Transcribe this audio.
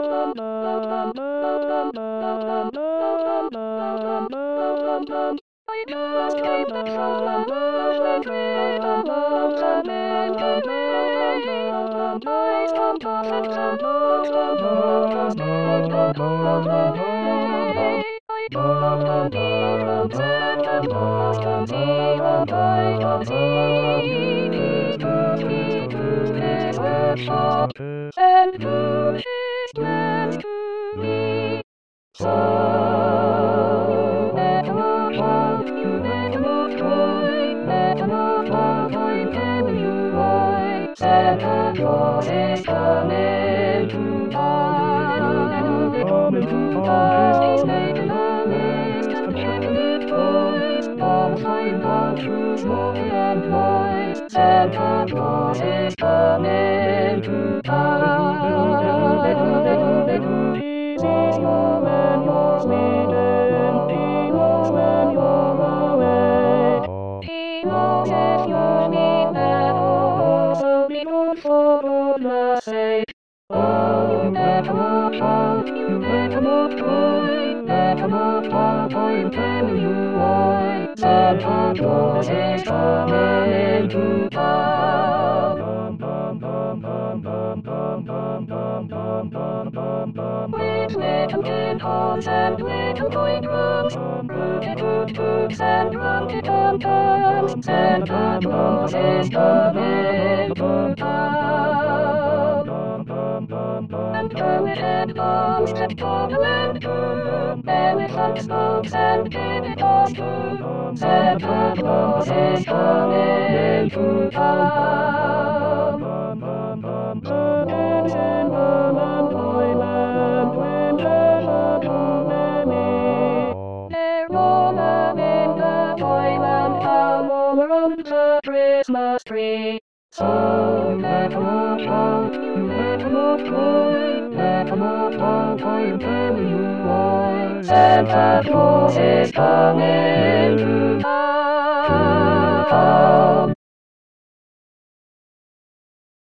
I just came back from a movement with a long American way. I stopped off at the most beautiful holiday. I drove the needles and the most of the light of to his workshop and put his plans to me. Santa Claus is coming to town. He's making a list of chocolate toys, all fine down to small and toys. Santa Claus is coming to town. He's home and you're sleeping. He knows when you're away. He knows if you're mean at all. So be good for goodness sake. Oh, you better watch out, you better not toy, better not talk, I'm telling you why. Santa Claus is coming to town. With little tin horns and little toy drums, rooty-toot-toots and rumty-tum-tums, Santa Claus is coming to town. And Kermit and Bounce and Toggle and Boom, elephant spokes and baby dolls too, Santa Claus is coming to town. Again in Vermont, Toyland, winters are too many. They're all in the Toyland town, all around the Christmas tree. So you better watch out, you better not toy, better not talk, I'm telling you why. Santa Claus is coming to town.